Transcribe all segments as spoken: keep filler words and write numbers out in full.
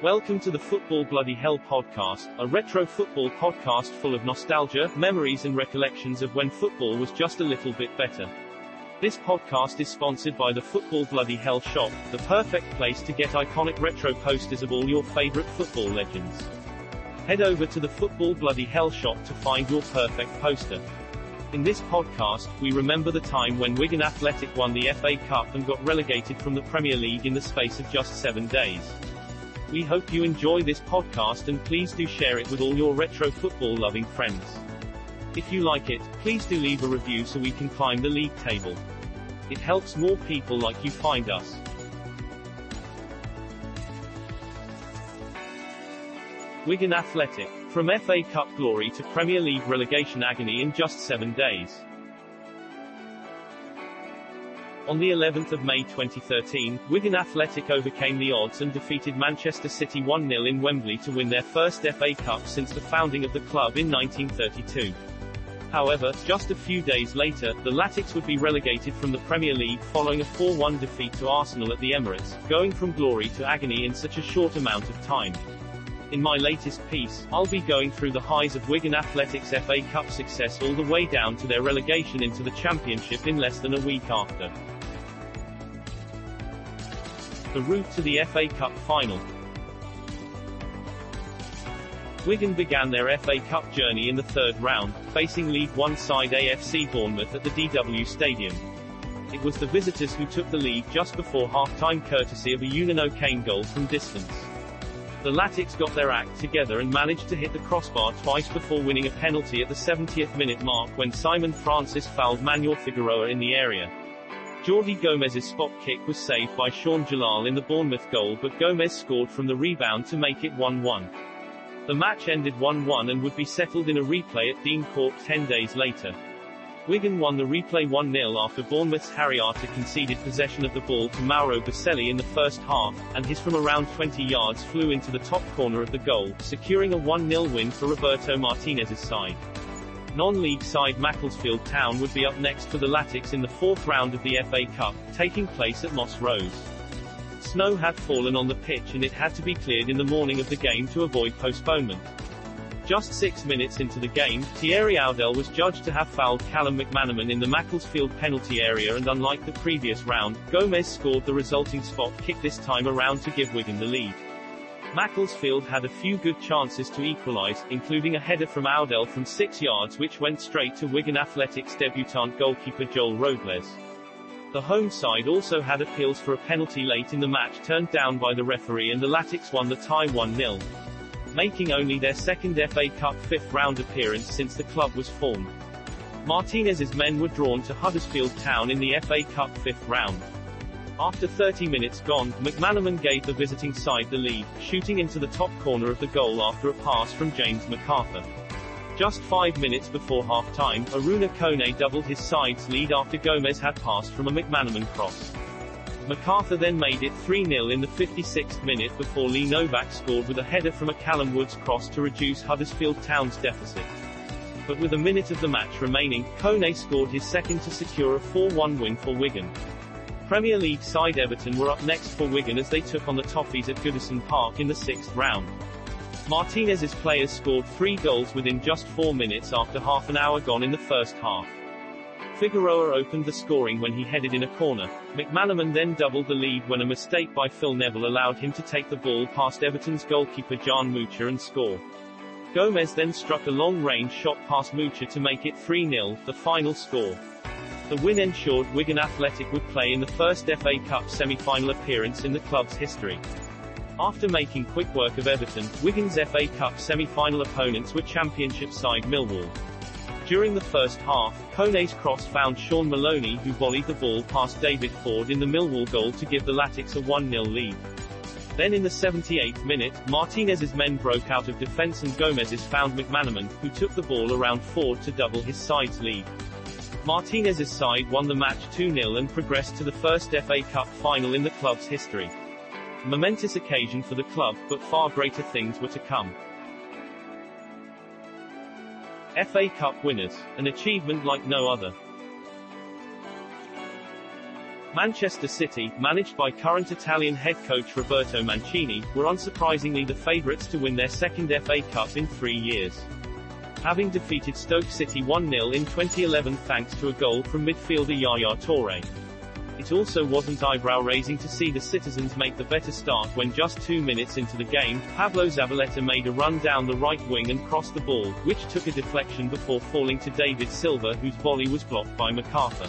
Welcome to the Football Bloody Hell podcast, a retro football podcast full of nostalgia, memories and recollections of when football was just a little bit better. This podcast is sponsored by the Football Bloody Hell shop, the perfect place to get iconic retro posters of all your favorite football legends. Head over to the Football Bloody Hell shop to find your perfect poster. In this podcast, we remember the time when Wigan Athletic won the F A Cup and got relegated from the Premier League in the space of just seven days. We hope you enjoy this podcast and please do share it with all your retro football loving friends. If you like it, please do leave a review so we can climb the league table. It helps more people like you find us. Wigan Athletic. From F A Cup glory to Premier League relegation agony in just seven days. On the eleventh of May twenty thirteen, Wigan Athletic overcame the odds and defeated Manchester City one nil in Wembley to win their first F A Cup since the founding of the club in nineteen thirty-two. However, just a few days later, the Latics would be relegated from the Premier League following a four one defeat to Arsenal at the Emirates, going from glory to agony in such a short amount of time. In my latest piece, I'll be going through the highs of Wigan Athletic's F A Cup success all the way down to their relegation into the Championship in less than a week after. The route to the F A Cup final. Wigan began their F A Cup journey in the third round, facing League One side A F C Bournemouth at the D W Stadium. It was the visitors who took the lead just before half-time courtesy of a Eunan O'Kane goal from distance. The Latics got their act together and managed to hit the crossbar twice before winning a penalty at the seventieth minute mark when Simon Francis fouled Manuel Figueroa in the area. Jordi Gomez's spot kick was saved by Sean Jalal in the Bournemouth goal, but Gomez scored from the rebound to make it one one. The match ended one one and would be settled in a replay at Dean Court ten days later. Wigan won the replay one nil after Bournemouth's Harry Arter conceded possession of the ball to Mauro Boselli in the first half, and his from around twenty yards flew into the top corner of the goal, securing a one nil win for Roberto Martinez's side. Non-league side Macclesfield Town would be up next for the Latics in the fourth round of the F A Cup, taking place at Moss Rose. Snow had fallen on the pitch and it had to be cleared in the morning of the game to avoid postponement. Just six minutes into the game, Thierry Audel was judged to have fouled Callum McManaman in the Macclesfield penalty area, and unlike the previous round, Gomez scored the resulting spot kick this time around to give Wigan the lead. Macclesfield had a few good chances to equalise, including a header from Audel from six yards which went straight to Wigan Athletic's debutant goalkeeper Joel Robles. The home side also had appeals for a penalty late in the match turned down by the referee, and the Latics won the tie one nil. Making only their second F A Cup fifth round appearance since the club was formed. Martinez's men were drawn to Huddersfield Town in the F A Cup fifth round. After thirty minutes gone, McManaman gave the visiting side the lead, shooting into the top corner of the goal after a pass from James MacArthur. Just five minutes before half-time, Aruna Kone doubled his side's lead after Gomez had passed from a McManaman cross. MacArthur then made it three nil in the fifty-sixth minute before Lee Novak scored with a header from a Callum Woods cross to reduce Huddersfield Town's deficit. But with a minute of the match remaining, Kone scored his second to secure a four one win for Wigan. Premier League side Everton were up next for Wigan as they took on the Toffees at Goodison Park in the sixth round. Martinez's players scored three goals within just four minutes after half an hour gone in the first half. Figueroa opened the scoring when he headed in a corner. McManaman then doubled the lead when a mistake by Phil Neville allowed him to take the ball past Everton's goalkeeper Jan Mucha and score. Gomez then struck a long-range shot past Mucha to make it three nil, the final score. The win ensured Wigan Athletic would play in the first F A Cup semi-final appearance in the club's history. After making quick work of Everton, Wigan's F A Cup semi-final opponents were Championship side Millwall. During the first half, Kone's cross found Sean Maloney, who volleyed the ball past David Ford in the Millwall goal to give the Latics a one nil lead. Then in the seventy-eighth minute, Martinez's men broke out of defence and Gomez's found McManaman, who took the ball around Ford to double his side's lead. Martinez's side won the match two nil and progressed to the first F A Cup final in the club's history. A momentous occasion for the club, but far greater things were to come. F A Cup winners, an achievement like no other. Manchester City, managed by current Italian head coach Roberto Mancini, were unsurprisingly the favourites to win their second F A Cup in three years. Having defeated Stoke City one nil in twenty eleven thanks to a goal from midfielder Yaya Touré. It also wasn't eyebrow-raising to see the citizens make the better start when just two minutes into the game, Pablo Zabaleta made a run down the right wing and crossed the ball, which took a deflection before falling to David Silva, whose volley was blocked by MacArthur.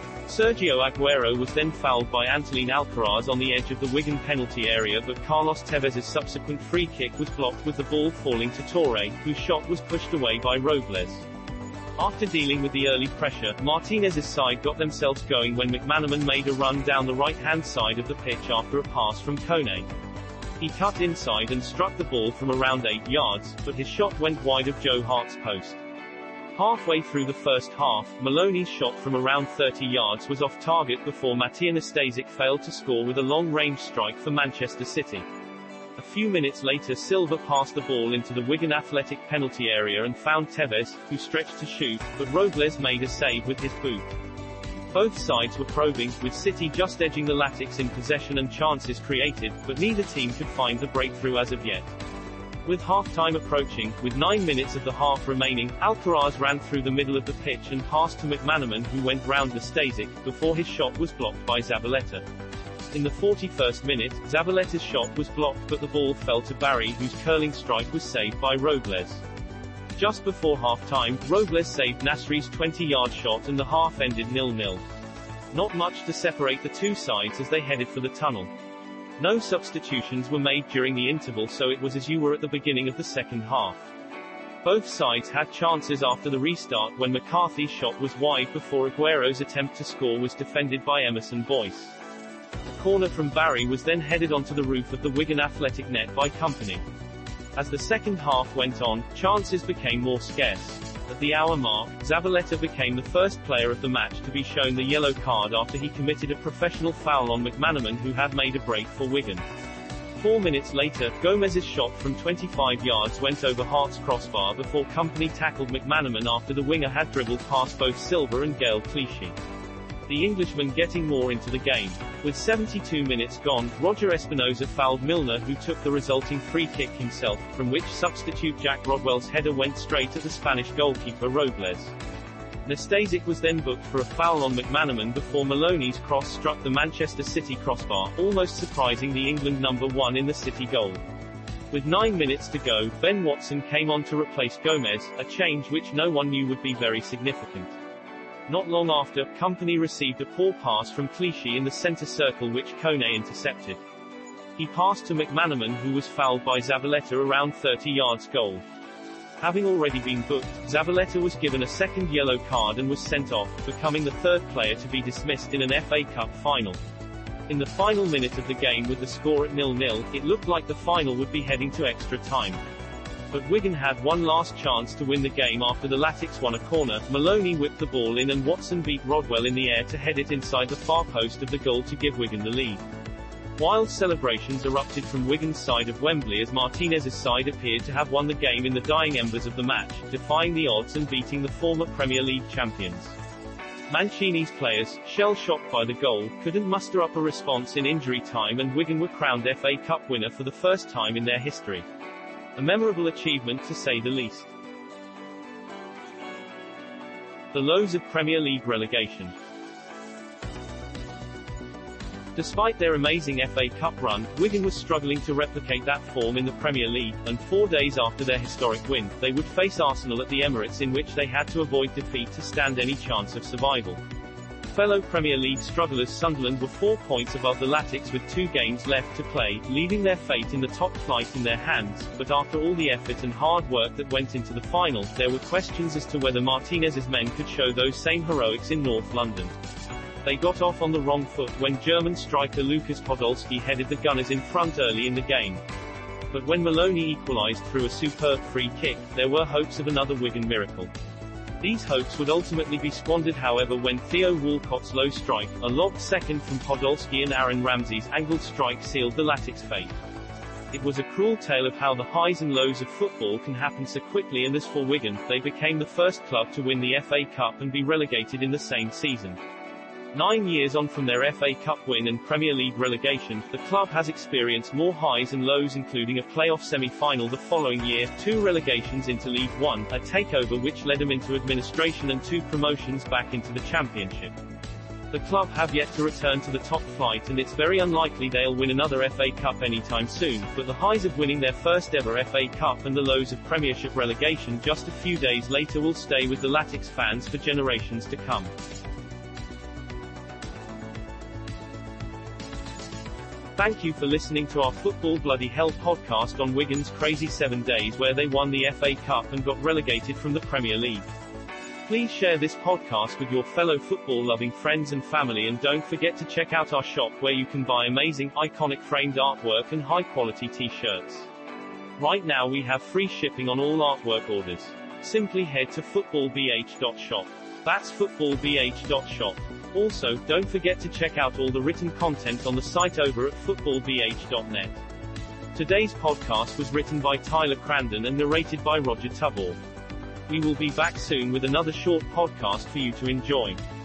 Sergio Aguero was then fouled by Antolín Alcaraz on the edge of the Wigan penalty area, but Carlos Tevez' subsequent free kick was blocked with the ball falling to Touré, whose shot was pushed away by Robles. After dealing with the early pressure, Martinez's side got themselves going when McManaman made a run down the right-hand side of the pitch after a pass from Kone. He cut inside and struck the ball from around eight yards, but his shot went wide of Joe Hart's post. Halfway through the first half, Maloney's shot from around thirty yards was off target before Matija Nastasic failed to score with a long-range strike for Manchester City. A few minutes later, Silva passed the ball into the Wigan Athletic penalty area and found Tevez, who stretched to shoot, but Robles made a save with his boot. Both sides were probing, with City just edging the Latics in possession and chances created, but neither team could find the breakthrough as of yet. With half-time approaching, with nine minutes of the half remaining, Alcaraz ran through the middle of the pitch and passed to McManaman, who went round Nastasic, before his shot was blocked by Zabaleta. In the forty-first minute, Zabaleta's shot was blocked but the ball fell to Barry, whose curling strike was saved by Robles. Just before half-time, Robles saved Nasri's twenty-yard shot and the half ended nil nil. Not much to separate the two sides as they headed for the tunnel. No substitutions were made during the interval, so it was as you were at the beginning of the second half. Both sides had chances after the restart when McCarthy's shot was wide before Aguero's attempt to score was defended by Emerson Boyce. A corner from Barry was then headed onto the roof of the Wigan Athletic net by Kompany. As the second half went on, chances became more scarce. At the hour mark, Zabaleta became the first player of the match to be shown the yellow card after he committed a professional foul on McManaman, who had made a break for Wigan. Four minutes later, Gomez's shot from twenty-five yards went over Hart's crossbar before Kompany tackled McManaman after the winger had dribbled past both Silva and Gael Clichy. The Englishman getting more into the game. With seventy-two minutes gone, Roger Espinoza fouled Milner, who took the resulting free kick himself, from which substitute Jack Rodwell's header went straight at the Spanish goalkeeper Robles. Nastasic was then booked for a foul on McManaman before Maloney's cross struck the Manchester City crossbar, almost surprising the England number one in the City goal. With nine minutes to go, Ben Watson came on to replace Gomez, a change which no one knew would be very significant. Not long after, Kompany received a poor pass from Clichy in the centre circle which Kone intercepted. He passed to McManaman, who was fouled by Zabaleta around thirty yards goal. Having already been booked, Zabaleta was given a second yellow card and was sent off, becoming the third player to be dismissed in an F A Cup final. In the final minute of the game with the score at nil nil, it looked like the final would be heading to extra time. But Wigan had one last chance to win the game after the Latics won a corner. Maloney whipped the ball in and Watson beat Rodwell in the air to head it inside the far post of the goal to give Wigan the lead. Wild celebrations erupted from Wigan's side of Wembley as Martinez's side appeared to have won the game in the dying embers of the match, defying the odds and beating the former Premier League champions. Mancini's players, shell-shocked by the goal, couldn't muster up a response in injury time and Wigan were crowned F A Cup winner for the first time in their history. A memorable achievement to say the least. The lows of Premier League relegation. Despite their amazing F A Cup run, Wigan was struggling to replicate that form in the Premier League, and four days after their historic win, they would face Arsenal at the Emirates, in which they had to avoid defeat to stand any chance of survival. Fellow Premier League strugglers Sunderland were four points above the Latics with two games left to play, leaving their fate in the top flight in their hands, but after all the effort and hard work that went into the final, there were questions as to whether Martinez's men could show those same heroics in North London. They got off on the wrong foot when German striker Lukas Podolski headed the Gunners in front early in the game. But when Maloney equalised through a superb free kick, there were hopes of another Wigan miracle. These hopes would ultimately be squandered however when Theo Walcott's low strike, a lobbed second from Podolski and Aaron Ramsey's angled strike sealed the Latics' fate. It was a cruel tale of how the highs and lows of football can happen so quickly, and as for Wigan, they became the first club to win the F A Cup and be relegated in the same season. Nine years on from their F A Cup win and Premier League relegation, the club has experienced more highs and lows, including a playoff semi-final the following year, two relegations into League One, a takeover which led them into administration, and two promotions back into the Championship. The club have yet to return to the top flight, and it's very unlikely they'll win another F A Cup anytime soon, but the highs of winning their first ever F A Cup and the lows of Premiership relegation just a few days later will stay with the Latics fans for generations to come. Thank you for listening to our Football Bloody Hell podcast on Wigan's crazy seven days where they won the F A Cup and got relegated from the Premier League. Please share this podcast with your fellow football-loving friends and family, and don't forget to check out our shop where you can buy amazing, iconic framed artwork and high-quality t-shirts. Right now we have free shipping on all artwork orders. Simply head to football b h dot shop. That's football b h dot shop. Also, don't forget to check out all the written content on the site over at football b h dot net. Today's podcast was written by Tyler Crandon and narrated by Roger Tuball. We will be back soon with another short podcast for you to enjoy.